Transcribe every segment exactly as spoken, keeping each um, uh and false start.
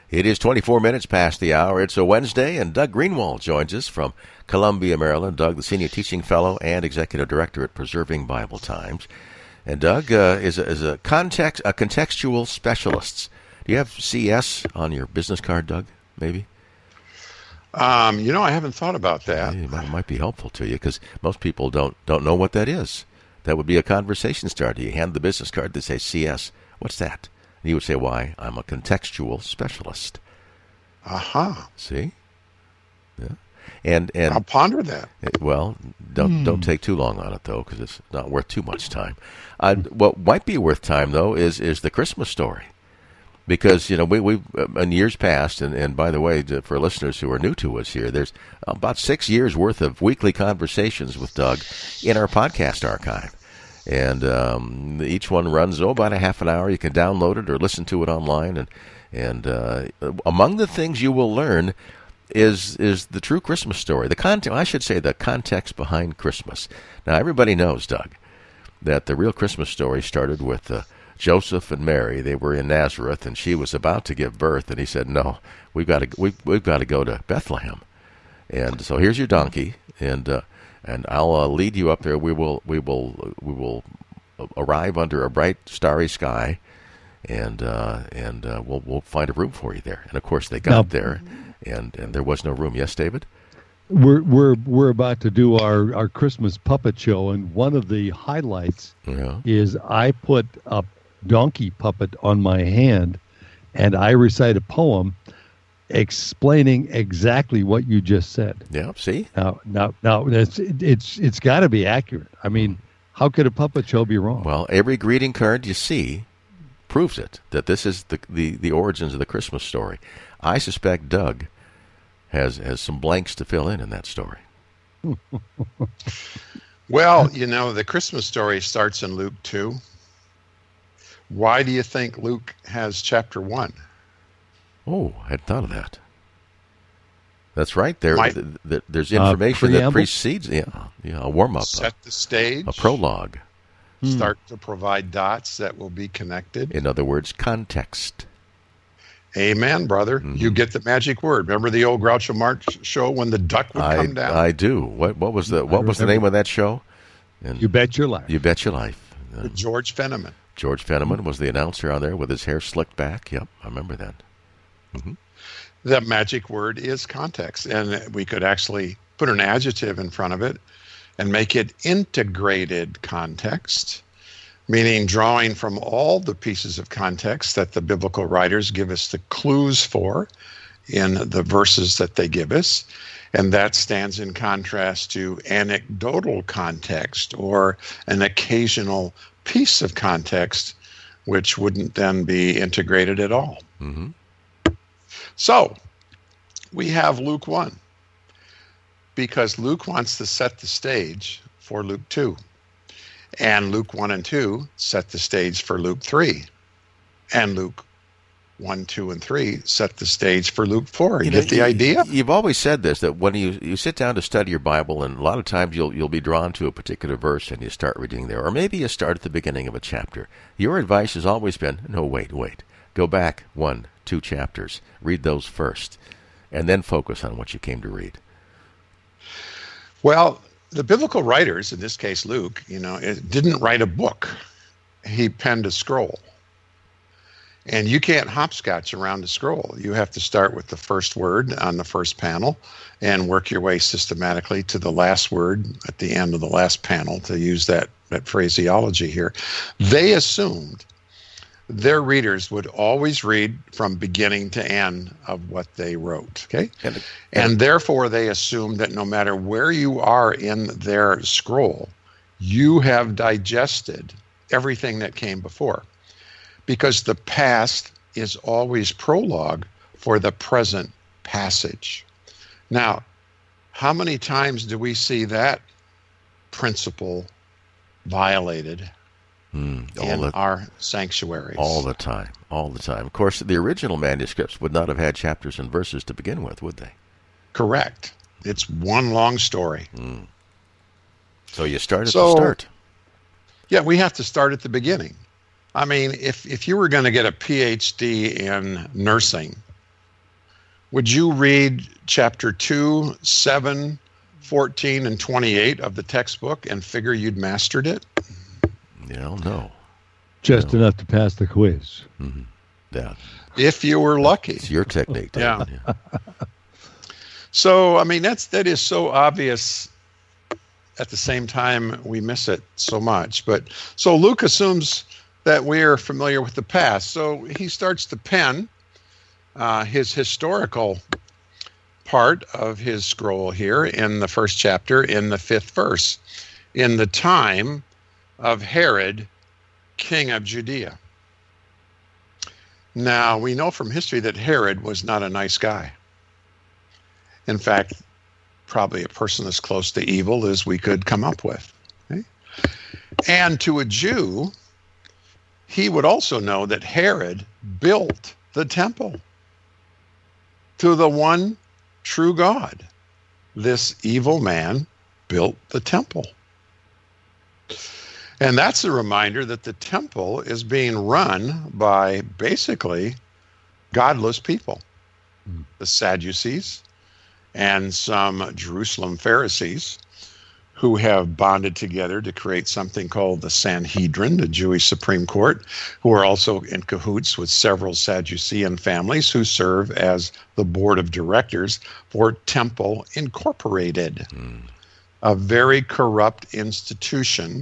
It is twenty-four minutes past the hour. It's a Wednesday, and Doug Greenwald joins us from Columbia, Maryland. Doug, the Senior Teaching Fellow and Executive Director at Preserving Bible Times. And Doug uh, is, a, is a, context, a contextual specialist. Do you have C S on your business card, Doug, maybe? Um, you know, I haven't thought about that. It might, might be helpful to you because most people don't, don't know what that is. That would be a conversation starter. You hand the business card, they say C S. What's that? And you would say, why, I'm a contextual specialist. Aha. Uh-huh. See? Yeah. And and I'll ponder that. Well, don't hmm. don't take too long on it, though, because it's not worth too much time. Uh, what might be worth time, though, is is the Christmas story. Because, you know, we, we've, in years past, and, and by the way, for listeners who are new to us here, there's about six years' worth of weekly conversations with Doug in our podcast archive. And um, each one runs, oh, about a half an hour. You can download it or listen to it online. And and uh, among the things you will learn is is the true Christmas story. The context, I should say, the context behind Christmas. Now, everybody knows, Doug, that the real Christmas story started with uh, Joseph and Mary. They were in Nazareth, and she was about to give birth. And he said, "No, we've got to we we've got to go to Bethlehem." And so here's your donkey, and. Uh, And I'll uh, lead you up there. We will, we will, we will arrive under a bright, starry sky, and uh, and uh, we'll we'll find a room for you there. And of course, they got now, there, and, and there was no room. Yes, David. We're we're we're about to do our, our Christmas puppet show, and one of the highlights yeah. is I put a donkey puppet on my hand, and I recite a poem explaining exactly what you just said. Yeah, see? Now, now, now it's it's it's got to be accurate. I mean, how could a puppet show be wrong? Well, every greeting card you see proves it, that this is the, the, the origins of the Christmas story. I suspect Doug has, has some blanks to fill in in that story. Well, you know, the Christmas story starts in Luke two. Why do you think Luke has chapter one? Oh, I hadn't thought of that. That's right. There, My, th- th- there's information uh, that precedes, yeah, yeah, a warm-up, set a, the stage, a prologue. Start hmm. to provide dots that will be connected. In other words, context. Amen, brother. Mm-hmm. You get the magic word. Remember the old Groucho Marx show when the duck would I, come down? I do. What, what was the what was the name of that show? And You Bet Your Life. You Bet Your Life. Um, George Fenneman. George Fenneman was the announcer on there with his hair slicked back. Yep, I remember that. Mm-hmm. The magic word is context, and we could actually put an adjective in front of it and make it integrated context, meaning drawing from all the pieces of context that the biblical writers give us the clues for in the verses that they give us, and that stands in contrast to anecdotal context or an occasional piece of context, which wouldn't then be integrated at all. Mm-hmm. So, we have Luke one, because Luke wants to set the stage for Luke two. And Luke one and two set the stage for Luke three. And Luke one, two, and three set the stage for Luke four. You, you know, get the you, idea? You've always said this, that when you, you sit down to study your Bible, and a lot of times you'll you'll be drawn to a particular verse and you start reading there. Or maybe you start at the beginning of a chapter. Your advice has always been, no, wait, wait. Go back one, two chapters. Read those first. And then focus on what you came to read. Well, the biblical writers, in this case Luke, you know, didn't write a book. He penned a scroll. And you can't hopscotch around a scroll. You have to start with the first word on the first panel and work your way systematically to the last word at the end of the last panel, to use that, that phraseology here. They assumed their readers would always read from beginning to end of what they wrote, okay? And, and, and therefore, they assume that no matter where you are in their scroll, you have digested everything that came before, because the past is always prologue for the present passage. Now, how many times do we see that principle violated Mm, in the, our sanctuaries? All the time, all the time. Of course, the original manuscripts would not have had chapters and verses to begin with, would they? Correct. It's one long story. Mm. So you start at so, the start. Yeah, we have to start at the beginning. I mean, if, if you were going to get a P H D in nursing, Would you read chapter two, seven, fourteen, and twenty-eight of the textbook and figure you'd mastered it? You know, no. Just no. enough to pass the quiz. Mm-hmm. Yeah. If you were lucky. It's your technique. Yeah. yeah. So, I mean, that's that is so obvious. At the same time, we miss it so much. But so Luke assumes that we are familiar with the past. So he starts to pen uh, his historical part of his scroll here in the first chapter, in the fifth verse, in the time of Herod, king of Judea. Now, we know from history that Herod was not a nice guy. In fact, probably a person as close to evil as we could come up with. Okay? And to a Jew, he would also know that Herod built the temple to the one true God. This evil man built the temple. And that's a reminder that the temple is being run by basically godless people, mm. the Sadducees and some Jerusalem Pharisees, who have bonded together to create something called the Sanhedrin, the Jewish Supreme Court, who are also in cahoots with several Sadducean families who serve as the board of directors for Temple Incorporated, mm. a very corrupt institution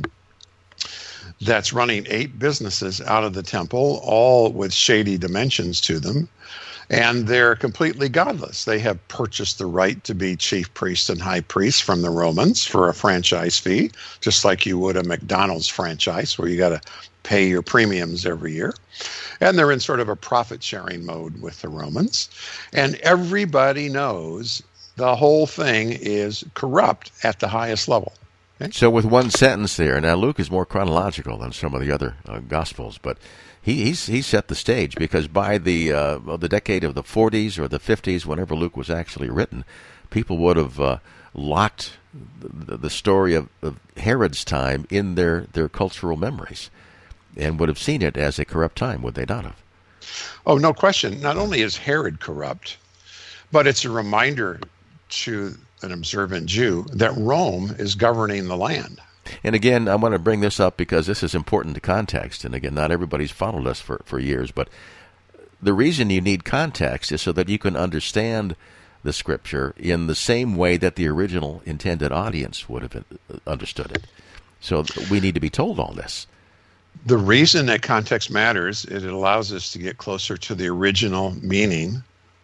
that's running eight businesses out of the temple, all with shady dimensions to them. And they're completely godless. They have purchased the right to be chief priest and high priest from the Romans for a franchise fee, just like you would a McDonald's franchise where you got to pay your premiums every year. And they're in sort of a profit-sharing mode with the Romans. And everybody knows the whole thing is corrupt at the highest level. Okay? So with one sentence there, now Luke is more chronological than some of the other uh, Gospels, but He he's, he set the stage, because by the uh, well, the decade of the forties or the fifties, whenever Luke was actually written, people would have uh, locked the, the story of, of Herod's time in their, their cultural memories and would have seen it as a corrupt time, would they not have? Oh, no question. Not only is Herod corrupt, but it's a reminder to an observant Jew that Rome is governing the land. And again, I want to bring this up because this is important to context. And again, not everybody's followed us for, for years, but the reason you need context is so that you can understand the Scripture in the same way that the original intended audience would have understood it. So we need to be told all this. The reason that context matters is it allows us to get closer to the original meaning,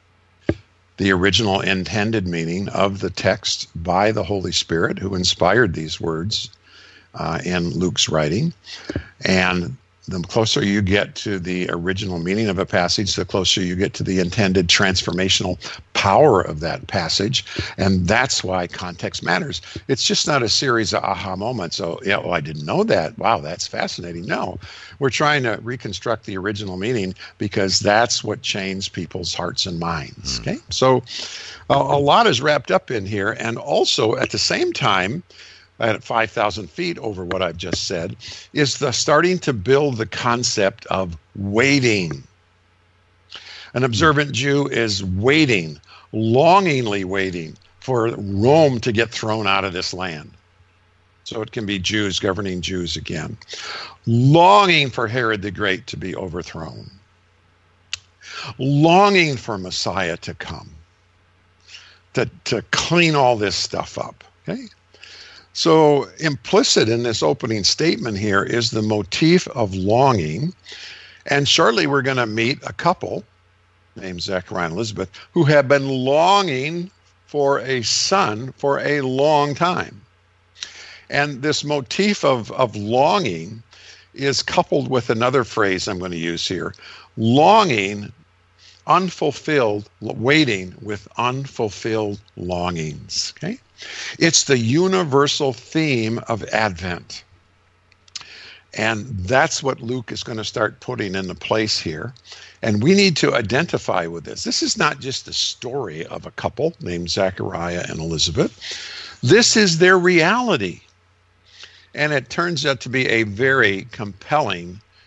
the original intended meaning of the text by the Holy Spirit who inspired these words Uh, in Luke's writing. And the closer you get to the original meaning of a passage, the closer you get to the intended transformational power of that passage. And that's why context matters. It's just not a series of aha moments. Oh, yeah, well, I didn't know that. Wow, that's fascinating. No, we're trying to reconstruct the original meaning because that's what changed people's hearts and minds. Okay, so uh, a lot is wrapped up in here. And also at the same time, at five thousand feet over what I've just said, is the starting to build the concept of waiting. An observant Jew is waiting, longingly waiting for Rome to get thrown out of this land. So it can be Jews governing Jews again. Longing for Herod the Great to be overthrown. Longing for Messiah to come, to, to clean all this stuff up. Okay? So implicit in this opening statement here is the motif of longing. And shortly we're going to meet a couple named Zechariah and Elizabeth who have been longing for a son for a long time. And this motif of, of longing is coupled with another phrase I'm going to use here. Longing, unfulfilled, waiting with unfulfilled longings. Okay? It's the universal theme of Advent. And that's what Luke is going to start putting into place here. And we need to identify with this. This is not just the story of a couple named Zechariah and Elizabeth. This is their reality. And it turns out to be a very compelling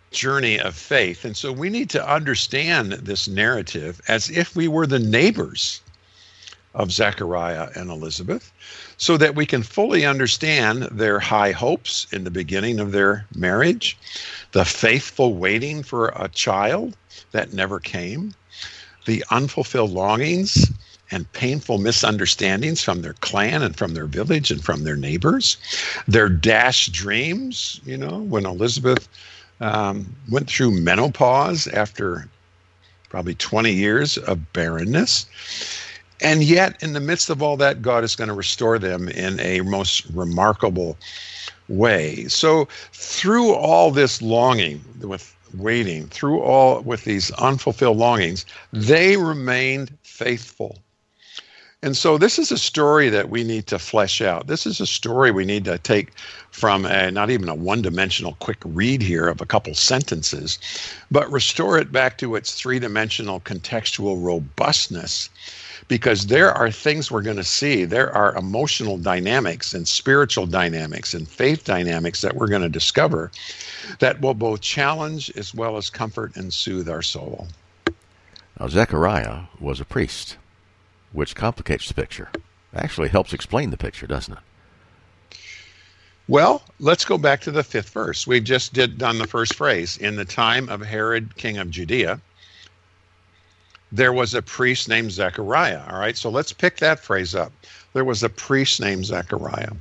journey of faith. And so we need to understand this narrative as if we were the neighbors of Zechariah and Elizabeth, so that we can fully understand their high hopes in the beginning of their marriage, the faithful waiting for a child that never came, the unfulfilled longings and painful misunderstandings from their clan and from their village and from their neighbors, their dashed dreams, you know, when Elizabeth um, went through menopause after probably twenty years of barrenness. And yet, in the midst of all that, God is going to restore them in a most remarkable way. So through all this longing, with waiting, through all with these unfulfilled longings, they remained faithful. And so this is a story that we need to flesh out. This is a story we need to take from a, not even a one-dimensional quick read here of a couple sentences, but restore it back to its three-dimensional contextual robustness. Because there are things we're going to see. There are emotional dynamics and spiritual dynamics and faith dynamics that we're going to discover that will both challenge as well as comfort and soothe our soul. Now, Zechariah was a priest, which complicates the picture. Actually helps explain the picture, doesn't it? Well, let's go back to the fifth verse. We just did done the first phrase. In the time of Herod, king of Judea, there was a priest named Zechariah. All right, so let's pick that phrase up. There was a priest named Zechariah.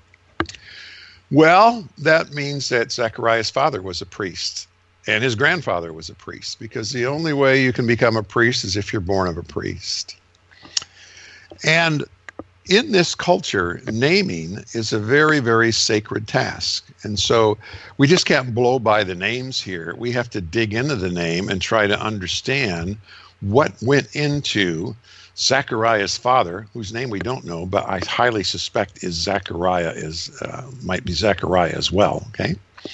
Well, that means that Zechariah's father was a priest and his grandfather was a priest, because the only way you can become a priest is if you're born of a priest. And in this culture, naming is a very, very sacred task. And so we just can't blow by the names here. We have to dig into the name and try to understand what went into Zechariah's father, whose name we don't know, but I highly suspect is Zechariah, is uh, might be Zechariah as well, okay?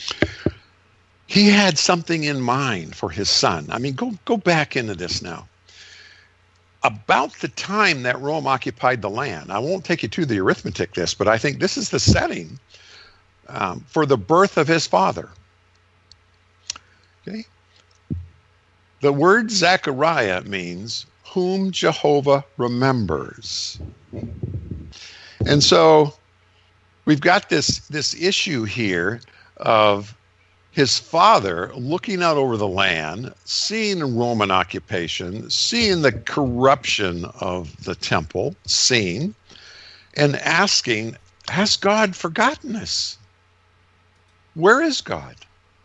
He had something in mind for his son. I mean, go go back into this now. About the time that Rome occupied the land, I won't take you to the arithmetic this, but I think this is the setting um, for the birth of his father. Okay? The word Zechariah means whom Jehovah remembers. And so we've got this, this issue here of his father looking out over the land, seeing Roman occupation, seeing the corruption of the temple, seeing, and asking, has God forgotten us? Where is God?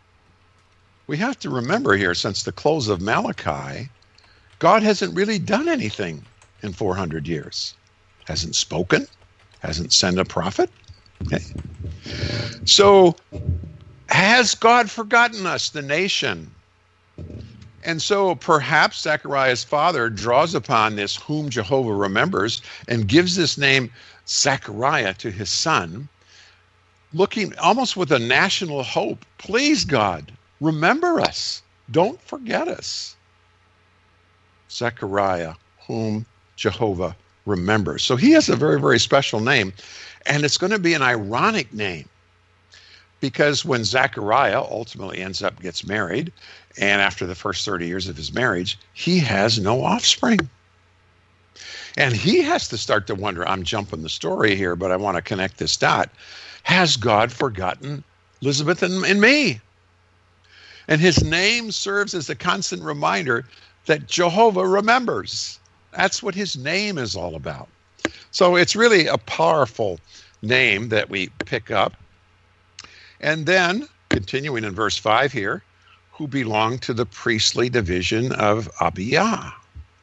We have to remember here, since the close of Malachi, God hasn't really done anything in four hundred years. Hasn't spoken, hasn't sent a prophet. Okay. So, has God forgotten us, the nation? And so perhaps Zechariah's father draws upon this whom Jehovah remembers and gives this name Zechariah to his son, looking almost with a national hope. Please, God, remember us. Don't forget us. Zechariah, whom Jehovah remembers. So he has a very, very special name, and it's going to be an ironic name, because when Zechariah ultimately ends up gets married, and after the first thirty years of his marriage, he has no offspring. And he has to start to wonder, I'm jumping the story here, but I want to connect this dot. Has God forgotten Elizabeth and, and me? And his name serves as a constant reminder that Jehovah remembers. That's what his name is all about. So it's really a powerful name that we pick up. And then, continuing in verse five here, who belonged to the priestly division of Abijah.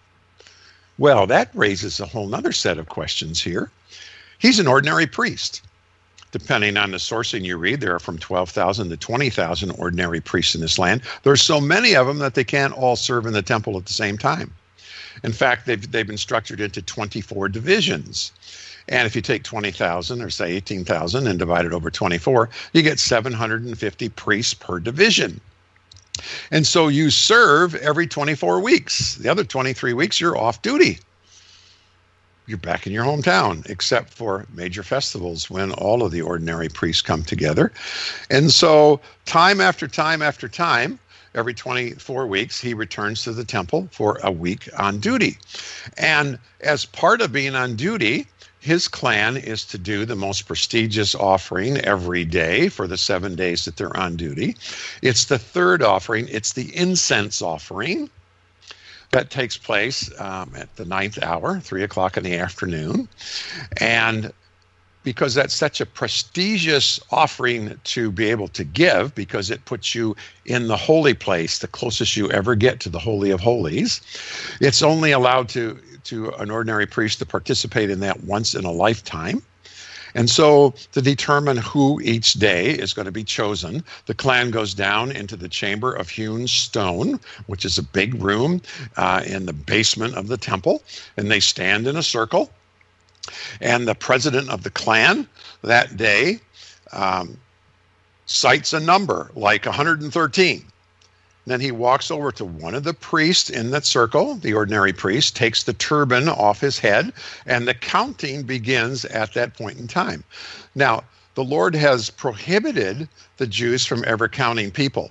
Well, that raises a whole other set of questions here. He's an ordinary priest. Depending on the sourcing you read, there are from twelve thousand to twenty thousand ordinary priests in this land. There's so many of them that they can't all serve in the temple at the same time. In fact, they've, they've been structured into twenty-four divisions. And if you take twenty thousand or say eighteen thousand and divide it over twenty-four, you get seven hundred fifty priests per division. And so you serve every twenty-four weeks. The other twenty-three weeks, you're off duty. you're back in your hometown, except for major festivals when all of the ordinary priests come together. And so time after time after time, every twenty-four weeks, he returns to the temple for a week on duty. And as part of being on duty, his clan is to do the most prestigious offering every day for the seven days that they're on duty. It's the third offering. It's the incense offering that takes place um, at the ninth hour, three o'clock in the afternoon. And because that's such a prestigious offering to be able to give, because it puts you in the holy place, the closest you ever get to the Holy of Holies, it's only allowed to, to an ordinary priest to participate in that once in a lifetime. And so to determine who each day is going to be chosen, the clan goes down into the chamber of hewn stone, which is a big room uh, in the basement of the temple, and they stand in a circle. And the president of the clan that day um, cites a number like one hundred thirteen. Then he walks over to one of the priests in that circle, the ordinary priest, takes the turban off his head, and the counting begins at that point in time. Now, the Lord has prohibited the Jews from ever counting people.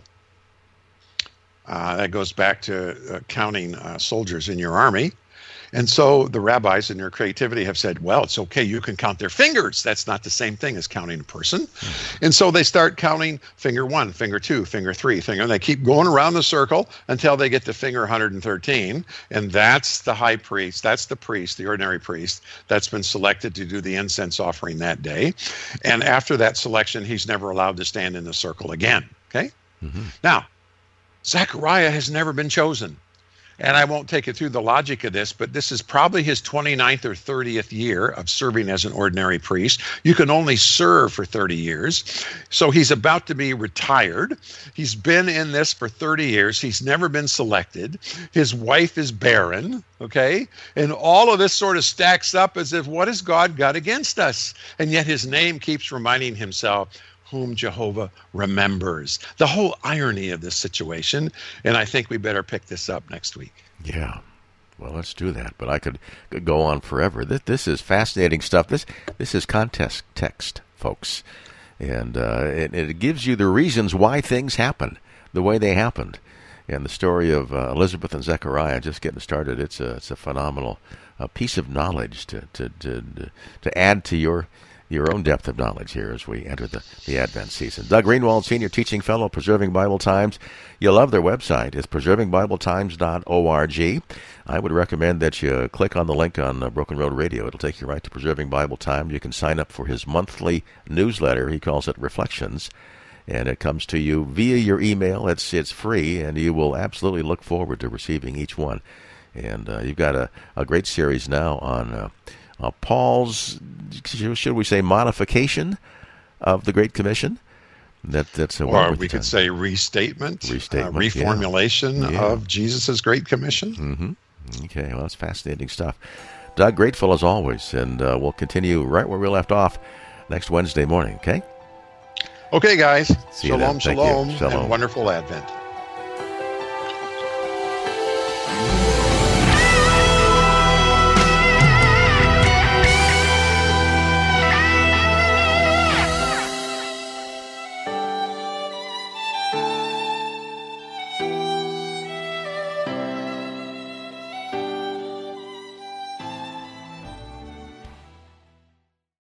Uh, that goes back to uh, counting uh, soldiers in your army. And so the rabbis in their creativity have said, well, it's okay, you can count their fingers. That's not the same thing as counting a person. Mm-hmm. And so they start counting finger one, finger two, finger three, finger, and they keep going around the circle until they get to finger one hundred thirteen. And that's the high priest, that's the priest, the ordinary priest, that's been selected to do the incense offering that day. And after that selection, he's never allowed to stand in the circle again, okay? Mm-hmm. Now, Zechariah has never been chosen. And I won't take you through the logic of this, but this is probably his twenty-ninth or thirtieth year of serving as an ordinary priest. You can only serve for thirty years. So he's about to be retired. He's been in this for thirty years. He's never been selected. His wife is barren, okay? And all of this sort of stacks up as if, what has God got against us? And yet his name keeps reminding himself, whom Jehovah remembers. The whole irony of this situation, and I think we better pick this up next week. Yeah, well, let's do that. But I could, could go on forever. This, this is fascinating stuff. This this is context text, folks, and uh, it, it gives you the reasons why things happen the way they happened. And the story of uh, Elizabeth and Zechariah just getting started. It's a it's a phenomenal uh, piece of knowledge to to to to add to your. your own depth of knowledge here as we enter the, the Advent season. Doug Greenwald, Senior Teaching Fellow, Preserving Bible Times. You'll love their website. It's preserving bible times dot org. I would recommend that you click on the link on uh, Broken Road Radio. It'll take you right to Preserving Bible Time. You can sign up for his monthly newsletter. He calls it Reflections. And it comes to you via your email. It's, it's free, and you will absolutely look forward to receiving each one. And uh, you've got a, a great series now on... Uh, Uh, Paul's, should we say, modification of the Great Commission? That that's a or we could say restatement, restatement, uh, reformulation yeah. Yeah. of Jesus' Great Commission. Mm-hmm. Okay, well, that's fascinating stuff. Doug, grateful as always, and uh, we'll continue right where we left off next Wednesday morning. Okay. Okay, guys. See shalom, shalom, shalom, shalom, and wonderful Advent.